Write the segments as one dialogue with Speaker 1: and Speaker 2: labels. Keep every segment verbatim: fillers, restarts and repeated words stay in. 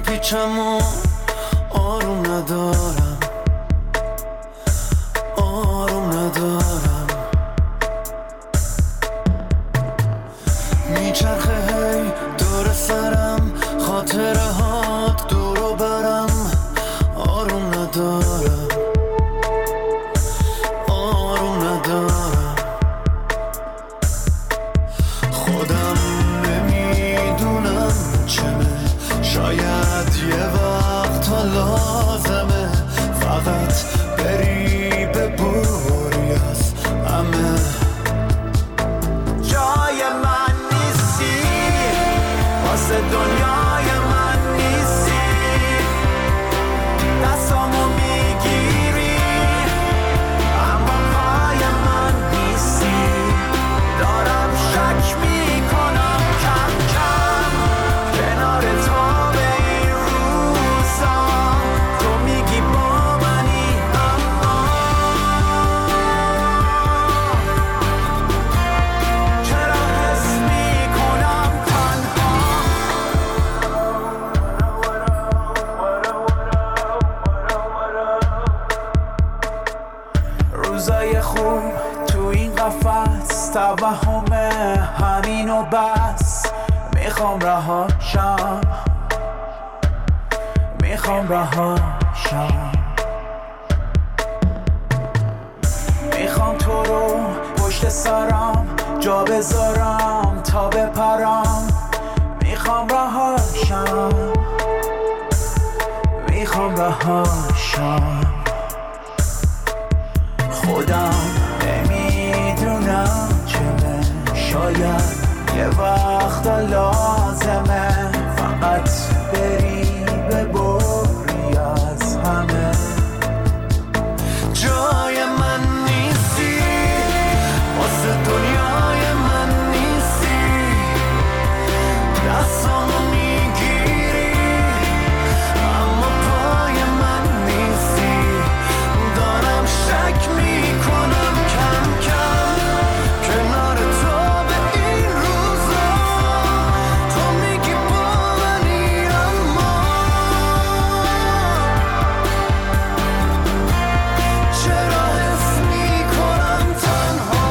Speaker 1: میپیچم و آروم ندارم، آروم ندارم. میچرخه هی دور سرم، خاطره هات دورو برم، آروم ندارم، آروم ندارم. خودم نمیدونم چمه، شاید یه وقت ها لازمه فقط بری ببوری از همه. جای من نیستی، واسه دنیای من نیستی، دستامو میگیری اما پای من نیستی. دارم شک میکنم کم کم کنار تو به این روزا، تو میگی با منی اما چرا حس میکنم تنها. روزای خوب تو این قفس توهمه همین و بس. میخوام رهاشم، میخوام رهاشم. میخوام تو رو پشت سرم جا بذارم تا بپرم. میخوام رهاشم، میخوام رهاشم. خودم نمیدونم چمه، شاید یه وقت لازمه فقط بری ببری از همه. جای من نیستی، واسه دنیای من نیستی، دستامو میگیری اما پای من نیستی. دارم شک میکنم کم کم کنار تو به این روزا، تو میگی با منی اما چرا حس میکنم تنها.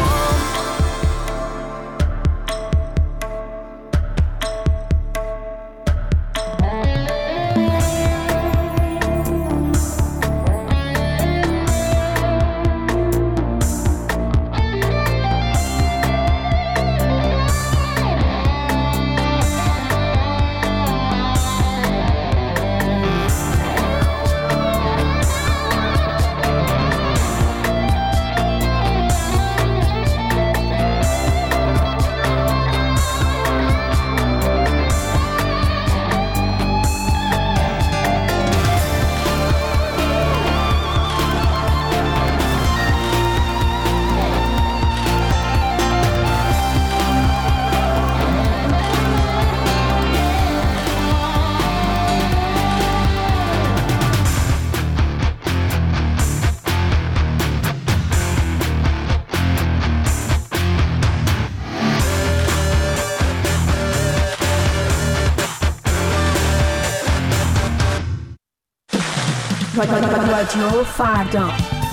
Speaker 2: رادیو فردا.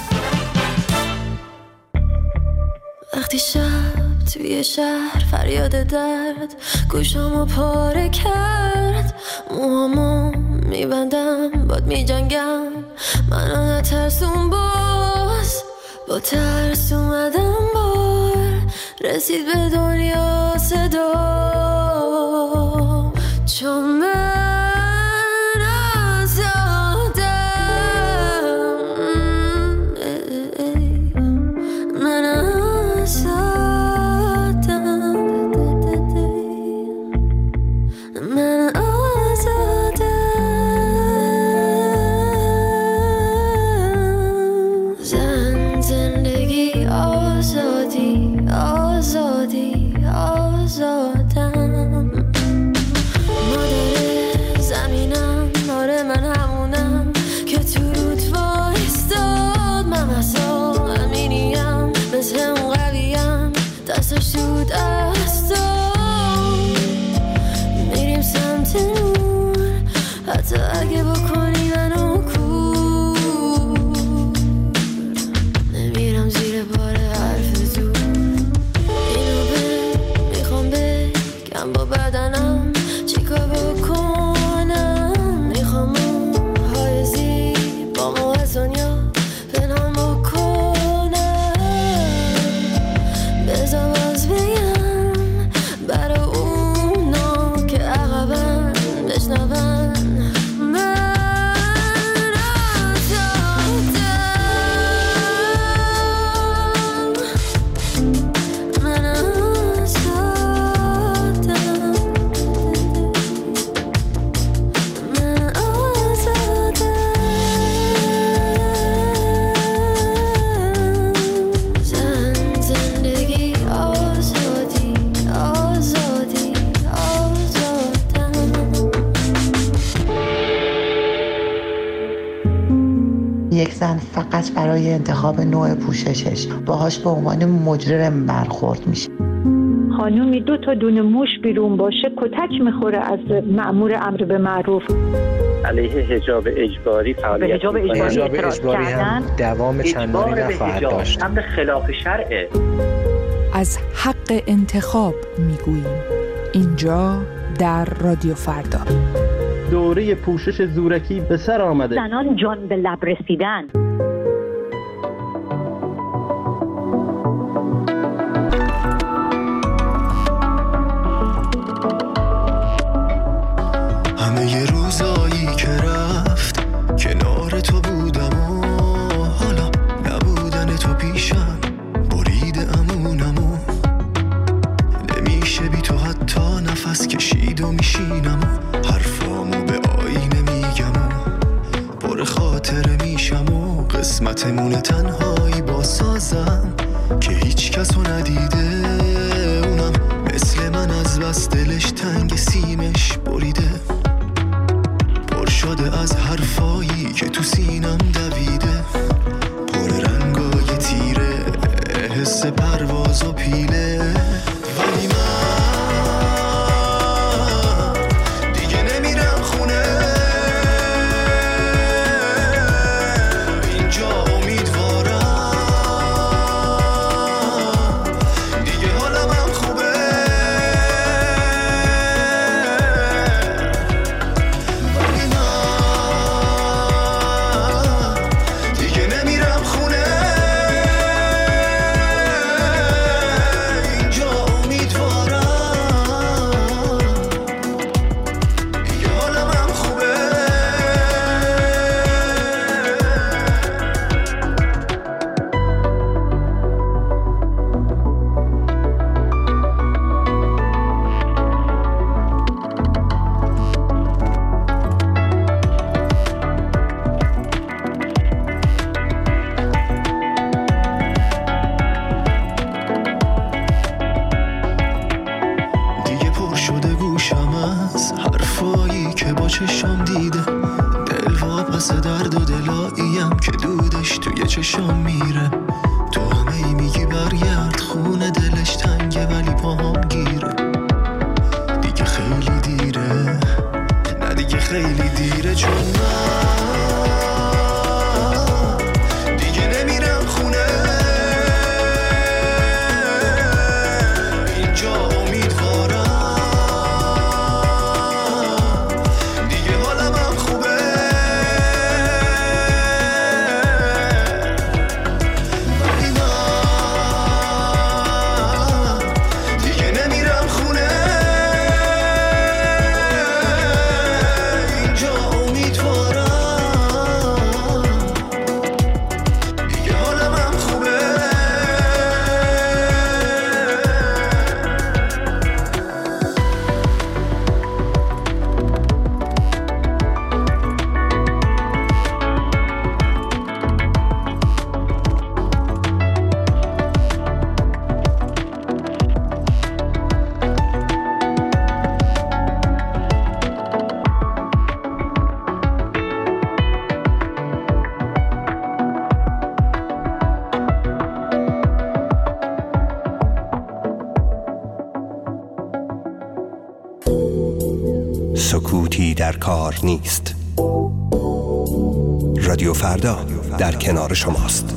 Speaker 3: وقتی شب توی شهر فریاد درد گوشامو پاره کرد، موهامو میبندم باد میجنگم، منو نترسون باز. با ترس اومدم بار رسید به دنیا صدا، چون من
Speaker 4: آزادی آزادم، مادر یک زن فقط برای انتخاب نوع پوششش باهاش به عنوان مجرم برخورد میشه.
Speaker 5: خانومی دو تا دونه موش بیرون باشه کتک میخوره از مأمور امر به معروف.
Speaker 6: علیه حجاب اجباری فعالیت
Speaker 7: حجاب اجباری,
Speaker 8: حجاب اجباری هم دوام چندانی نخواهد داشت.
Speaker 6: امر خلاف شرعه.
Speaker 2: از حق انتخاب میگوییم اینجا در رادیو فردا.
Speaker 9: دوره پوشش زورکی به سر آمده.
Speaker 5: زنان جان به لب رسیدن.
Speaker 1: همه ی روزایی که رفت کنار تو بودم و حالا نبودن تو پیشم برید امونمو نمیشه بی تو حتی نفس کشید و میشینم و حرفامو به آینه میگم و پر خاطره میشم و قسمتمونه تنهایی با سازم که هیچ کسو ندیده اونم مثل من از بس دلش تنگ سیمش بریده پر شده از حرفایی که تو سینم دویده پر رنگای تیره حس پرواز و پیله ولی من دیگه نمیرم خونه اینجا امیدوارم دیگه حالم هم خوبه ولی من دیگه نمیرم خونه اینجا امیدوارم دیگه حالم هم خوبه دیگه پر شده گوشم از حرفایی که با چشم دیده دل واپس درد و دلاییم که دودش توی چشم میره تو همه ای میگی برگرد خونه دلش تنگه ولی پاهم گیره دیگه خیلی دیره نه دیگه خیلی دیره چون من دیگه نمیرم خونه اینجا امیدوارم دیگه حالم هم خوبه ولی من دیگه نمیرم خونه اینجا امیدوارم دیگه حالم هم خوبه
Speaker 10: سکوتی در کار نیست. رادیو فردا در کنار شماست.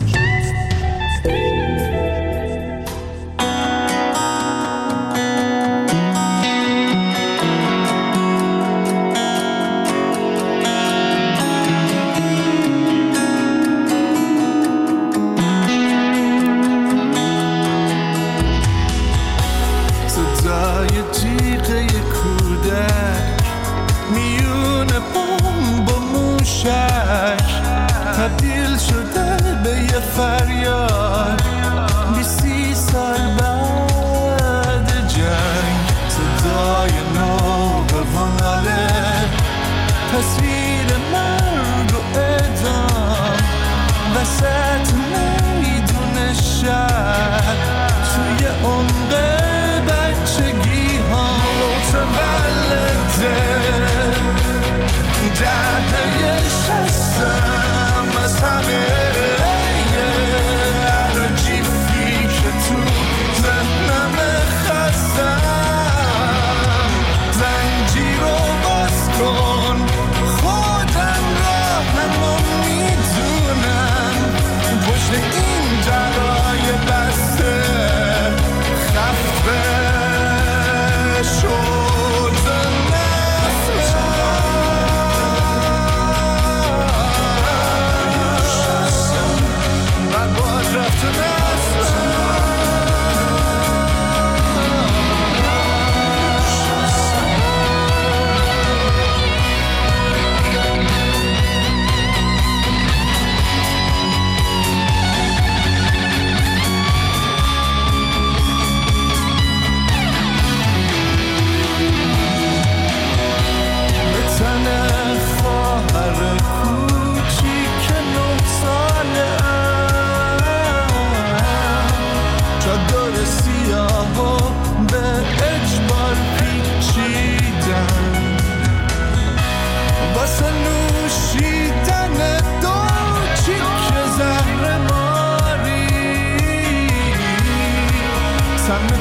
Speaker 1: صدای جیغه کودک میون بمب و موشک تبدیل شده به یه فریاد بیسی سال بعد جنگ صدای نوبواناله تصویر مرگ و اعدام وسط میدون شهر توی عمق بچگی ها متولده دردای شستم از همه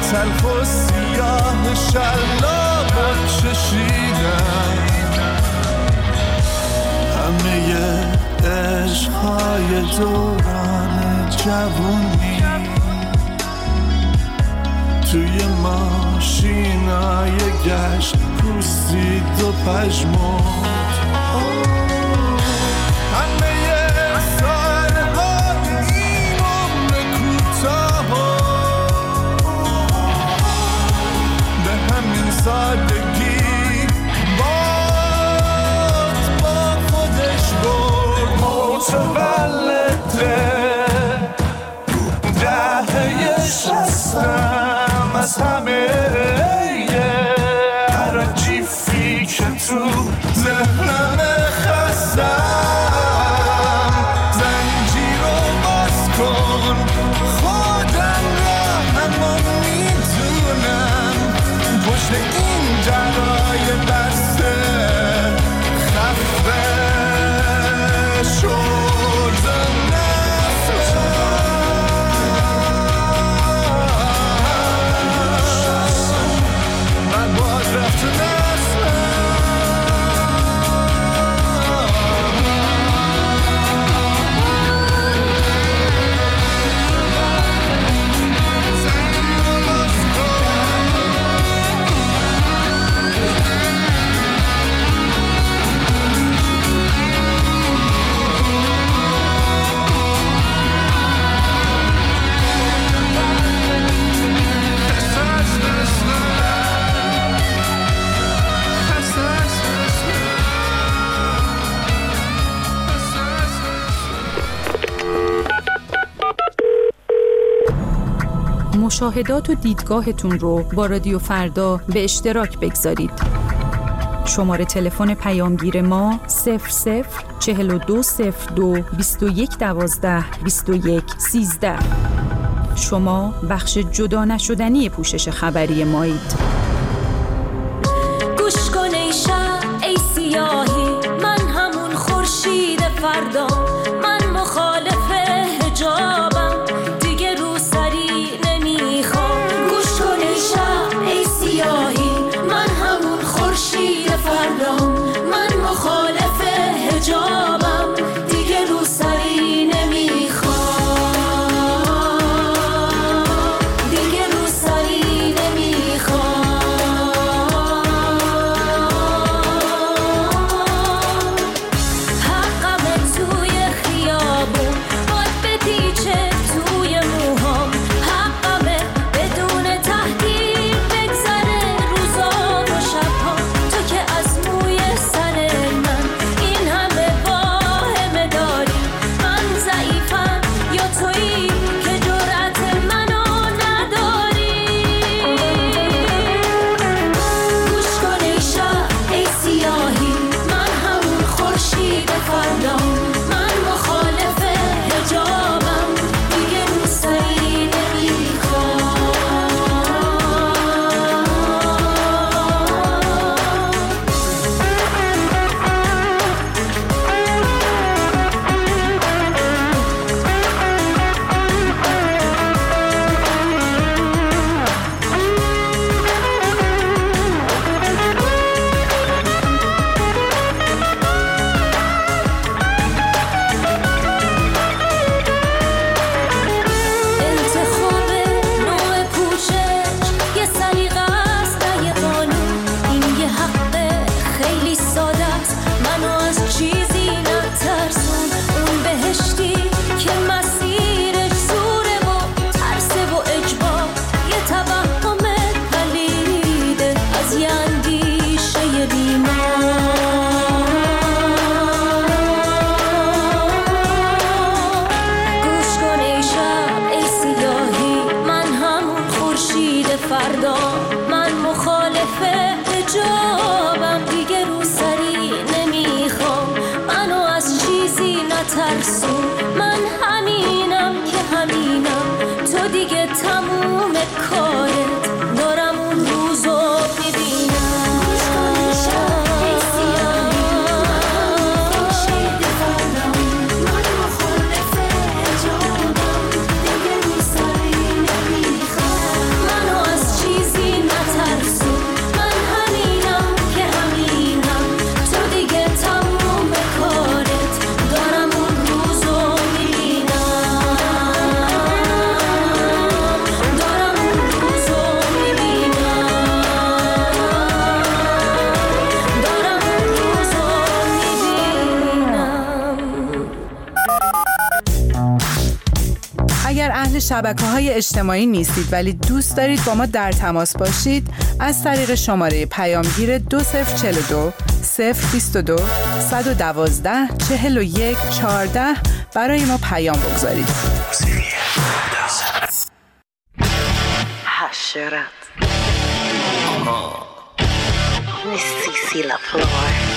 Speaker 7: تلخ و سیاه شلاق چشیدم همه عشقهای دوران جوونی توی ماشینای گشت پوسید و پژمرد سادگی باد با خودش برد متولده دهه شستم از همه هر جیفی که تو ذهنم خستم زنجیر رو باز کن خودم را همون میدونم پشت این جرای بسته خفه شد نفسم من باز رفت
Speaker 11: مشاهدات و دیدگاهتون رو با رادیو فردا به اشتراک بگذارید. شماره تلفن پیامگیر ما صفر صفر چهل و دو صفر دو بیست و یک دوازده بیست و یک سیزده. شما بخش جدا نشدنی پوشش خبری مایید.
Speaker 3: گوش کن ای شب ای سیاهی من همون خورشید فردا من مخالف حجابم دیگه رو سری نمیخوام گوش کن ای شب ای سیاهی من همون خورشید فردا من مخالف حجابم دیگه رو سری نمیخوام دیگه رو سری نمیخوام حقم توی خیابون باد بپیچه توی موهام حقمه بدون تحقیر بگذره روزا و شبها تو که از موی سر من این همه واهمه داری من ضعیفم یا تویی که جرأت منو نداری گوش کن ای شب ای سیاهی من همون خورشید فردا من مخالف حجابم دیگه رو سری نمیخوام انتخاب نوع پوشش یه سلیقه است نه یه قانون این یه حق خیلی ساده است منو از چیزی نترسون اون بهشتی که مسیرش زوره و ترسه و اجبار یه توهم پلیده از یه اندیشه بیمار گوش کن ای شب ای سیاهی من همون خورشید فردا من مخالف حجابم دیگه رو سری نمیخوام منو از چیزی نترسون من همینم که همینم تو دیگه تموم کارت دارم اون روزو ببینم گوش کن ای شب ای سیاهی من خورشید فردا من مخالف حجابم دیگه رو سری نمیخوام منو از
Speaker 12: شبکه‌های اجتماعی نیستید ولی دوست دارید با ما در تماس باشید، از طریق شماره پیامگیر دو صفر چهل و دو صفر بیست و دو صد و دوازده چهل و یک چهارده برای ما پیام بگذارید.
Speaker 13: حشرت نیستی لا فلور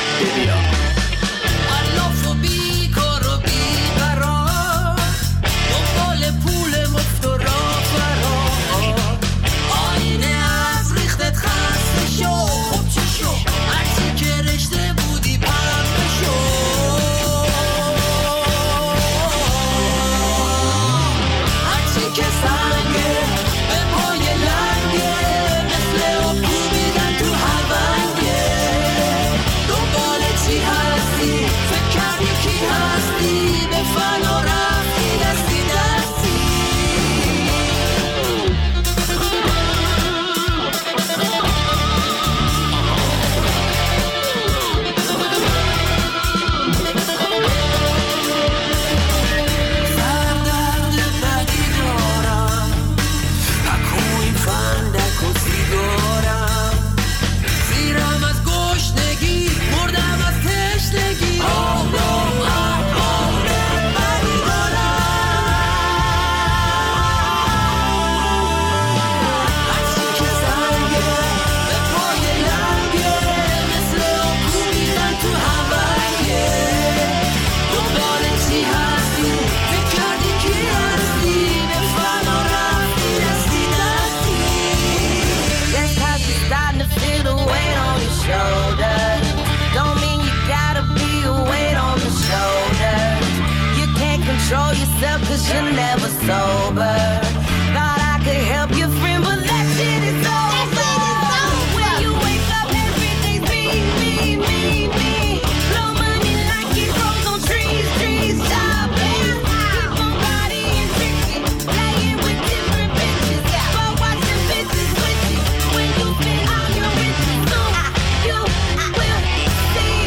Speaker 14: You're never sober. Thought I could help your friend, but that shit is over. When you wake up, everything's me, me, me, me. Blow money like it grows on trees, trees. Shopping, keep on bodying tricky, playing with different bitches. But watching bitches with you. When you spend all your riches, soon you will see.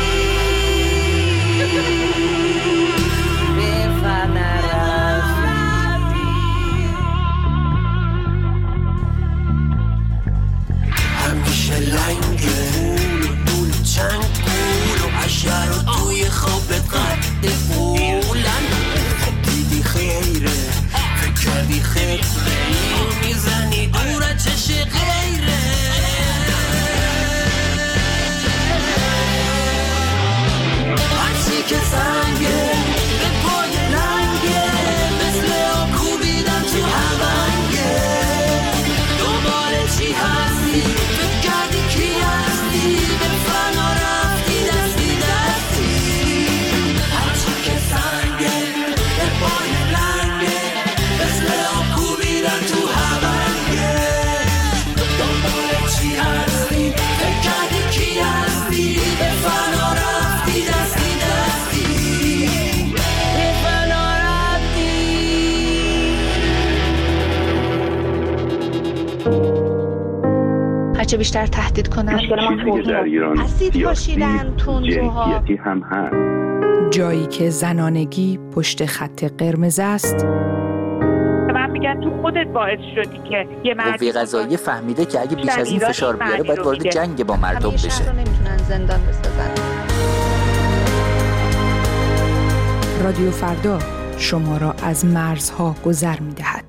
Speaker 14: If I not
Speaker 15: چه بیشتر تهدید کنن
Speaker 16: مشکل ما در ایران
Speaker 15: اسید پاشیدن تندروها
Speaker 16: هم هست.
Speaker 2: جایی که زنانگی پشت خط قرمز است.
Speaker 5: من میگن تو خودت باعث شدی که یه مرد
Speaker 17: قوه قضاییه فهمیده که اگه بیش از این فشار بیاره باید وارد جنگ با مردم بشه.
Speaker 15: همیشه رو نمیتونن زندان بسازن.
Speaker 2: رادیو فردا شما را از مرزها گذر می‌دهد.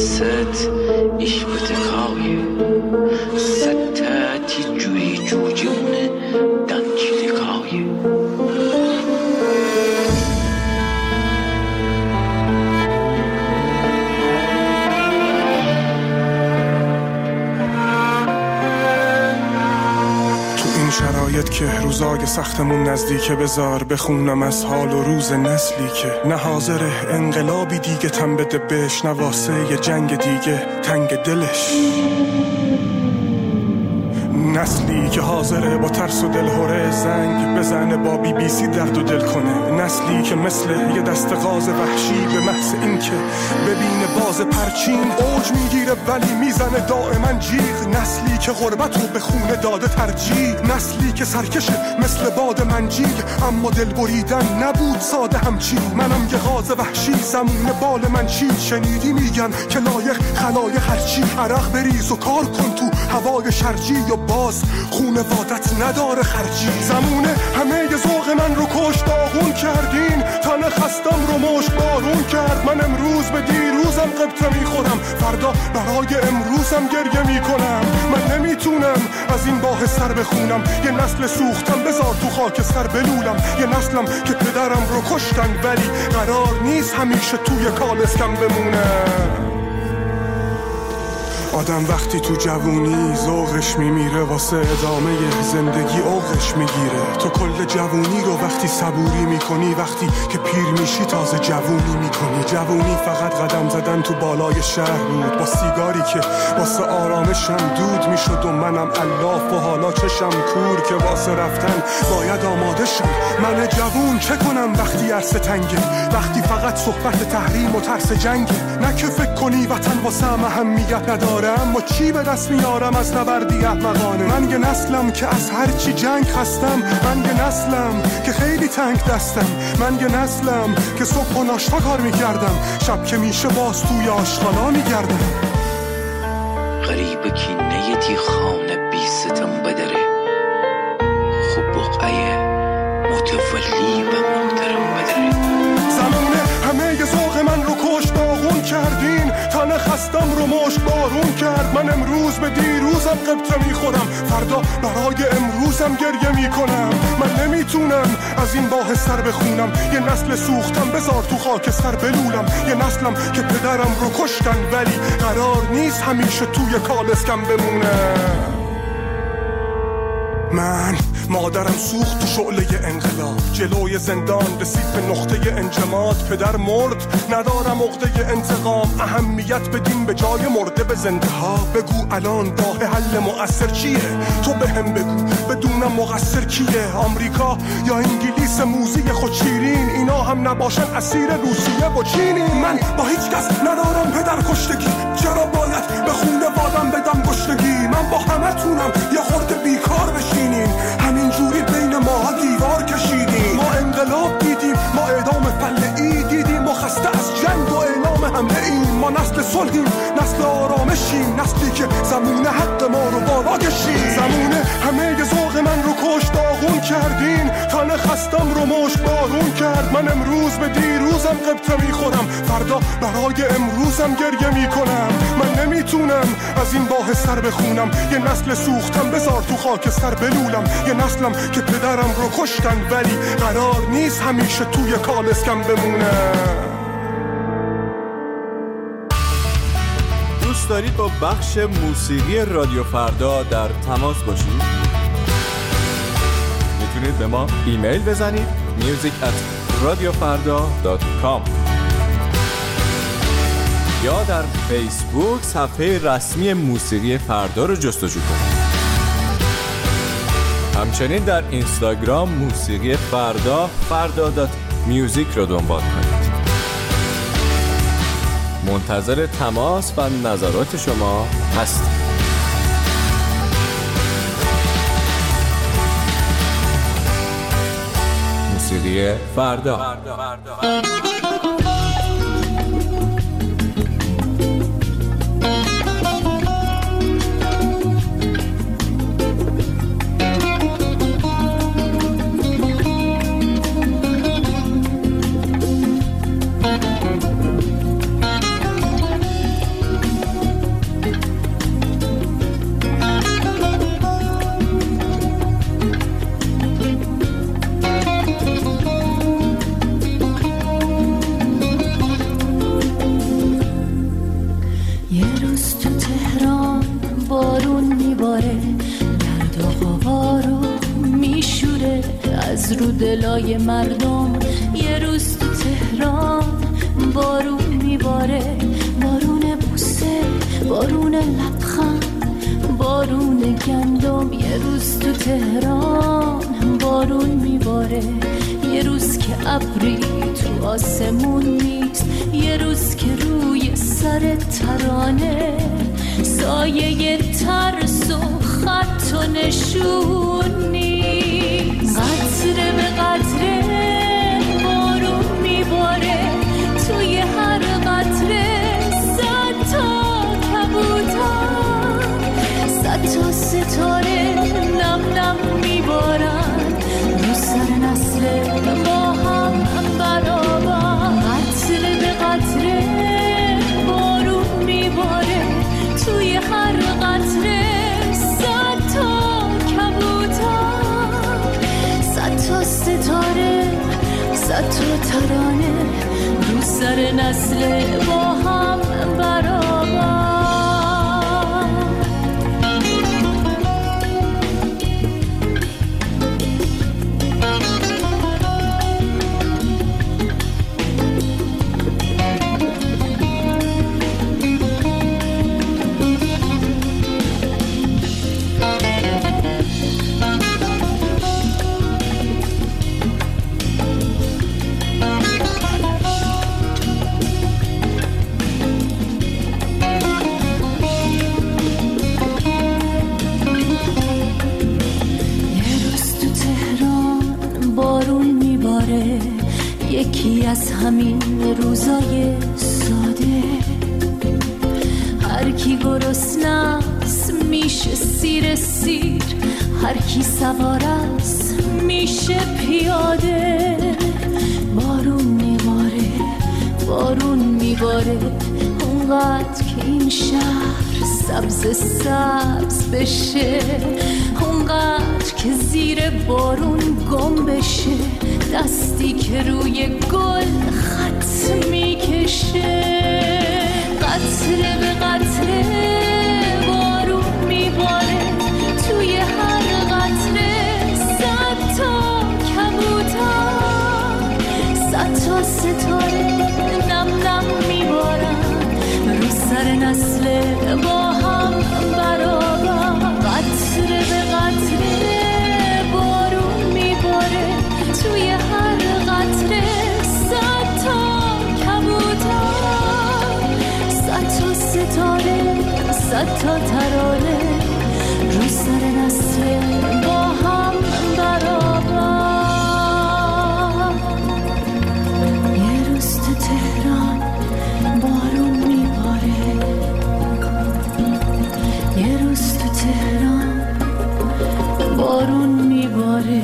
Speaker 16: دست ایش بتکای ستتی جوی جوجون دنچی دکای
Speaker 18: شرایط که روزای سختمون نزدیکه بذار بخونم از حال و روز نسلی که نه حاضره انقلابی دیگه تن بده بهش، نه واسه یه جنگ دیگه تنگ دلش، نسلی که حاضره با ترس و دلهوره زنگ بزنه با بی بی سی درد و دل کنه، نسلی که مثل یه دست غاز وحشی به محض این که ببینه باز پرچین اوج میگیره ولی میزنه دائما جیغ، نسلی که غربت رو به خونه داده ترجیح، نسلی که سرکشه مثل باد منجیل اما دل بریدن نبود ساده همچین، منم یه غاز وحشی زمون بال من چید، شنیدی میگن که لایق خلایق هرچی، عرق بریز و کار کن تو هوای شرجی و باز خونه وادت نداره خرجی، زمونه همه ی ذوق من رو کشت داغون کردین، تن خستم رو مشت بارون کرد، من امروز به دیروزم قبطه میخورم فردا برای امروزم گریه میکنم، من نمیتونم از این باه سر بخونم، یه نسل سوختم بذار تو خاک سر بلولم، یه نسلم که پدرم رو کشتن ولی قرار نیست همیشه توی کالسکم بمونم. آدم وقتی تو جوونی ذوقش میمیره واسه ادامه زندگی اوقش میگیره، تو کل جوونی رو وقتی صبوری میکنی وقتی که پیر میشی تازه جوونی میکنی، جوونی فقط قدم زدن تو بالای شهر بود با سیگاری که واسه آرامشم دود میشد و منم الاف و حالا چشم کور که واسه رفتن باید آماده شم، من جوون چه کنم وقتی عرصه تنگه، وقتی فقط صحبت تحریم و ترس جنگه، نه که فکر کنی وطن واسه اهمیت نداره اما چی به دست میارم از نبردی احمقانه، من یه نسلم که از هر چی جنگ هستم، من یه نسلم که خیلی تنگ دستم، من یه نسلم که صبح و ناشتا کار میکردم شب که میشه باز توی آشغالا میگردم.
Speaker 16: غریب کینه تی خانه بی ستم بدره خوب بقعه متولی و محترم بدره،
Speaker 18: زمونه همه ی ذوق من رو کشت داغون کردین، تن خستم رو مشت بارون کرد، من امروز به دیروزم قبطه میخورم فردا برای امروزم گریه میکنم، من نمیتونم از این باه سر بخونم، یه نسل سوختم بذار تو خاک سر بلولم، یه نسلم که پدرم رو کشتن ولی قرار نیست همیشه توی کالسکم بمونم. من مادرم سوخت تو شعله انقلاب، جلوی زندان رسید به نقطه انجماد، پدر مرد ندارم عقده انتقام، اهمیت بدیم به جای مرده به زنده ها، بگو الان راه حل مؤثر چیه، تو بهم بگو بدونم مقصر کیه، آمریکا یا انگلیس موزی خود شیرین، اینا هم نباشن اسیر روسیه و چینی، من با هیچ کس ندارم پدر کشتگی، چرا باید به خونه وادم بدم گشتگی، من با همه تونم یه خورده بیکار بشینیم، همین جوری بین ما دیوار کشیدیم، ما انقلاب دیدیم، ما اعدام فلعی دیدیم، ما خسته از جنگ و اعلام حمله ایم، ما نسل صلحیم، نسل آرامشیم، نسلی که زمونه حق ما رو بالا کشید، زمونه همه ی ذوق من رو کشت داغون کردین، تن خستم رو مشت بارون کرد، من امروز به دیروزم قبطه میخورم فردا برای امروزم گریه میکنم، من نمیتونم از این باه سر بخونم، یه نسل سوختم بذار تو خاک سر بلولم، یه نسلم که پدرم رو کشتن ولی قرار نیست همیشه توی کالسکم بمونم.
Speaker 19: دوست دارید با بخش موسیقی رادیو فردا در تماس باشید؟ میتونید به ما ایمیل بزنید music at radiofarda dot com یا در فیسبوک صفحه رسمی موسیقی فردا رو جستجو کنید. همچنین در اینستاگرام موسیقی فردا فردا دات میوزیک رو دنبال کنید. منتظر تماس و نظرات شما هستیم. موسیقی فردا.
Speaker 3: روز رو دلای مردم، یه روز تو تهران بارون میباره، بارون بوسه، بارون لبخند، بارون گندم. یه روز تو تهران بارون میباره، یه روز که ابری تو آسمون نیست، یه روز که روی سر ترانه سایه ترس و خط و نشون نیست. قطره به قطره بارون میباره، توی هر قطره صد تا کبوتر، صد تا ستاره نم نم میبارن رو سر نسل با هم برابر. قطره به قطره بارون میباره، توی هر قطره صد تا کبوتر، صد تا ستاره، صد تا ترانه رو سر نسل با هم برابر. یکی از همین روزای ساده، هر کی گرسنه‌ست میشه سیر سیر، هر کی سوار است میشه پیاده. بارون میباره، بارون میباره، اونقدر که این شهر سبز سبز بشه، اونقدر که زیر بارون گم بشه، دستی که روی گل خط میکشه. قطره به قطره بارون میباره، توی هر قطره صد تا کبوتر، صد تا ستاره نم نم میبارن رو سر نسل با هم برابر. قطره به قطره بارون میباره، توی هر قطره صد تا کبوتر، صد تا ستاره، صد تا ترانه رو سر نسل با هم برابر. یه روز تو تهران بارون میباره، یه روز تو تهران بارون میباره،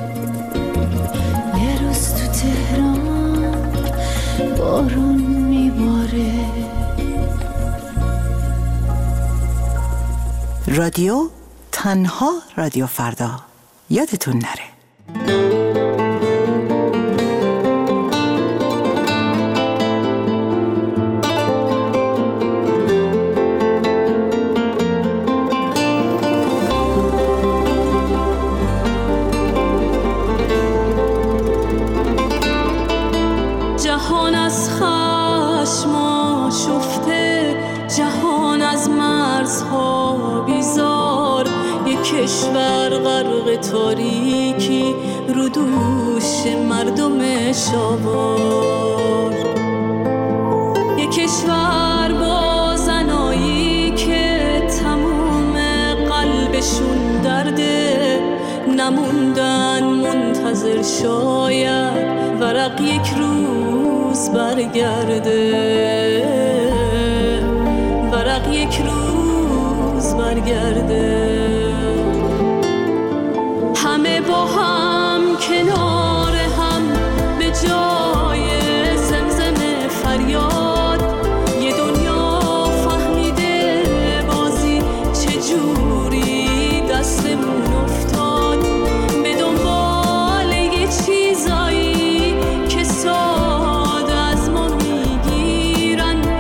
Speaker 3: یه روز تو تهران بارون میباره.
Speaker 4: رادیو تنها رادیو فردا، یادتون نره.
Speaker 3: جهان از خشم آشفته، جهان از مرزها بیزار، یک کشور غرق تاریکی رو دوش مردم شاوار، یک کشور با زنایی که تموم قلبشون درده، نموندن منتظر شاید ورق یک روز برگرده، ورق یک روز برگرده. همه با هم کنار هم به جای زمزم فریاد، یه دنیا فهمیده بازی چجوری دستمون افتاد، به دنبال یه چیزایی که ساده از ما میگیرن،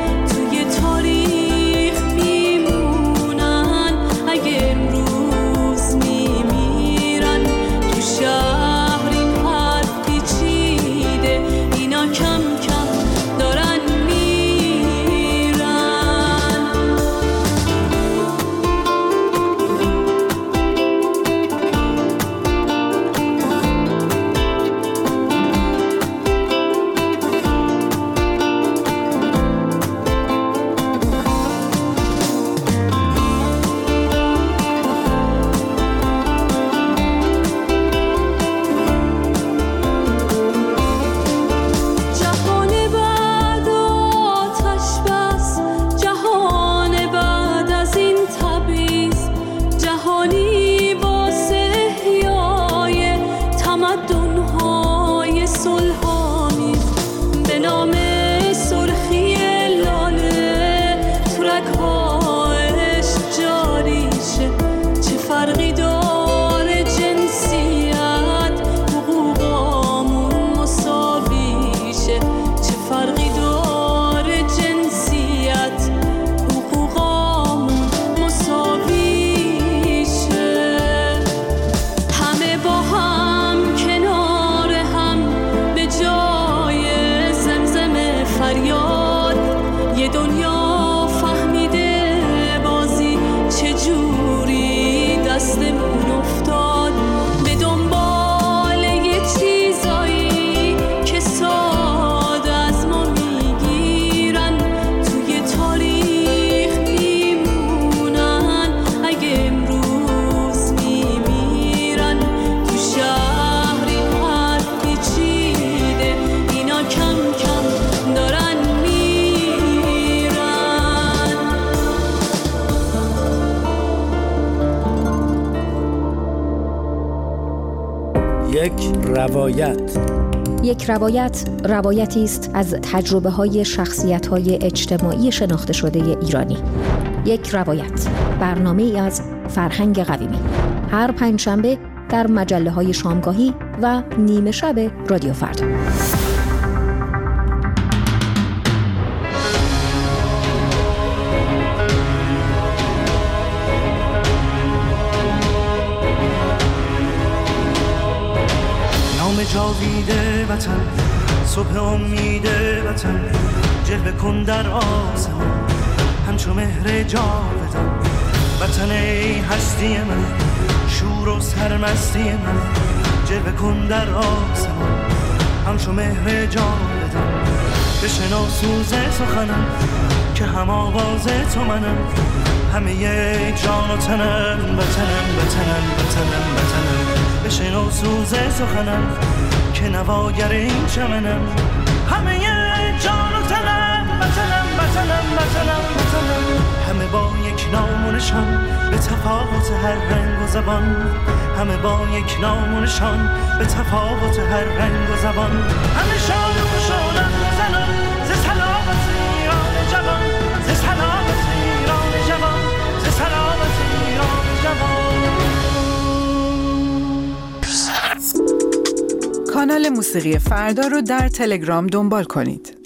Speaker 20: یک روایت.
Speaker 21: یک روایت روایتی است از تجربه های شخصیت های اجتماعی شناخته شده ایرانی. یک روایت، برنامه ای از فرهنگ قویمی، هر پنجشنبه در مجله های شامگاهی و نیمه شب رادیو فردا.
Speaker 22: جاویده وطن، صبح امید وطن، جلوه کن در آسمان همچو مهر جاودان. وطن ای هستی من، شور و سرمستی من، جلوه کن در آسمان همچو مهر جاودان. بشنو سوز سخنم که هم آواز تو منم، همه یک جان و تنم، وطنم وطنم وطنم وطنم. بشنو سوز سخنم که نواگر این چمنم، همه یک جان و تنم، وطنم وطنم وطنم وطنم. همه با یک نام و نشان، به تفاوت هر رنگ و زبان، همه با یک نام و نشان، به تفاوت هر رنگ و زبان. همه شاد و خوشحالم زنان، ز سلامت ایران جوان، ز سلامت ایران جوان، ز سلامت ایران جوان.
Speaker 12: کانال موسیقی فردا رو در تلگرام دنبال کنید.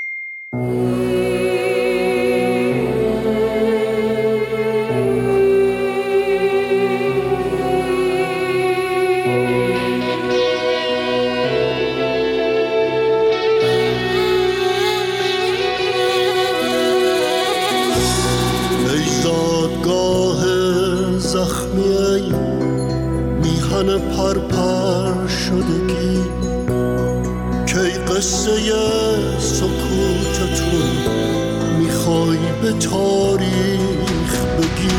Speaker 1: ای زادگاه زخمی، میهن پرپر شدگی، کی قصه سکوتتون میخوای به تاریخ بگی.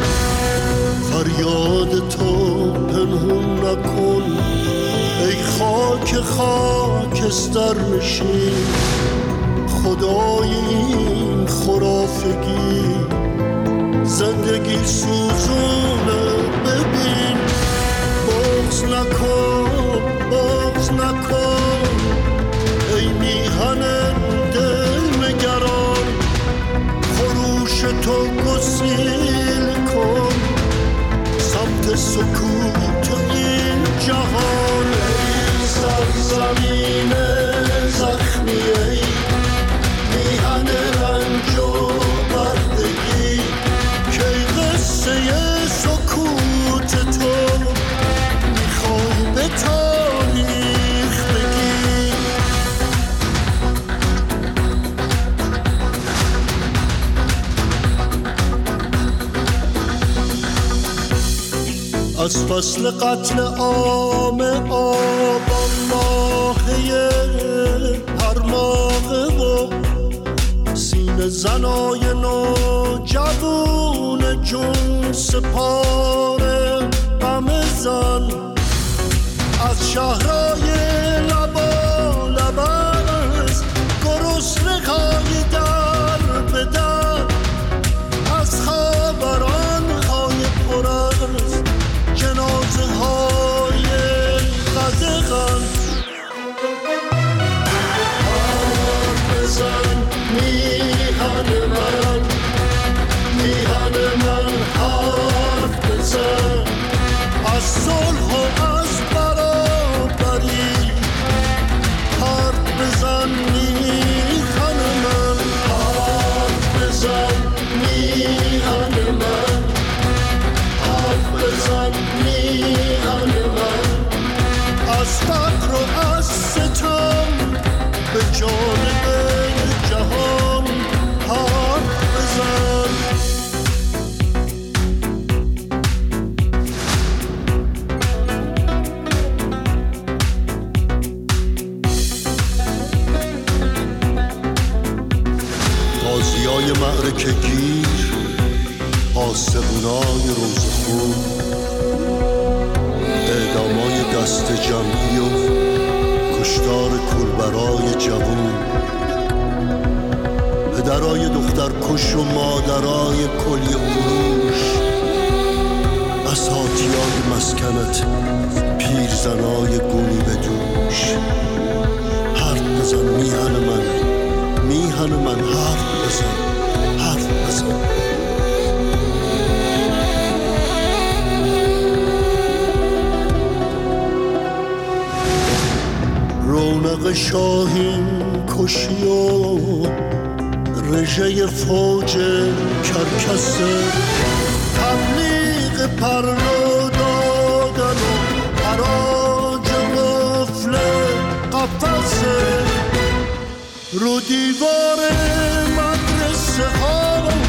Speaker 1: فریاد تو پنهون نکن ای خاک خاکستر نشین، خدای این خرافگی زندگی سوزونه. ببین بغض نکن بغض نکن ای میهن دل نگران، خروش تو گسیل کن سمت سکوت این جهان. ای سرزمین زخمی، ای میهن رنج و بردگی، کی قصه سکوت تو میخوای به تاریخ بگی. از فصل قتل عام آبان ماهی هر ماهه و سینه زنای نو جوون جون سپاره غم زن، از شهرهای لبا لبرز گرسنه های در به در، از خبران های پر از جنازه های قدغن. حرف بزن میهن من، میهن من حرف بزن از صلح و از برابری. حرف بزن میهن من، حرف بزن میهن من، حرف بزن میهن من. از فقر و از ستم به جانب جهان حرف بزن. غازیای معرکه گیر، آسمونای روزخون، اعدامای دست جمعی و کشتار کولبرای جوون، پدرای دختر کش و مادرای کلیه فروش،
Speaker 8: بساطیای مسکنت پیرزنای گونی به دوش. حرف بزن میهن من، میهن من، حرف بزن، حرف بزن. رونق شاهین کشی و رژه فوج کرکسه، تبلیغ پرنو دادن و حراج قفل قفصه. رو دیوار مدرسه ها